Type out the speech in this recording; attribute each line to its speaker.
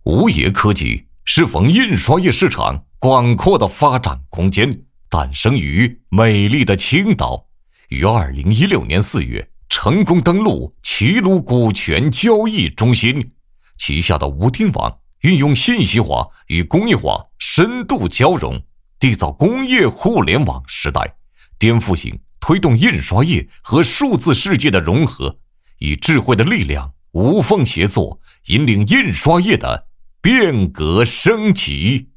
Speaker 1: 物业科技是逢印刷业市场广阔的发展空间，诞生于美丽的青岛，于2016年4月成功登陆齐鲁股权交易中心。旗下的无钉网运用信息化与工业化深度交融，缔造工业互联网时代，颠覆性推动印刷业和数字世界的融合，以智慧的力量无缝协作，引领印刷业的变革升级。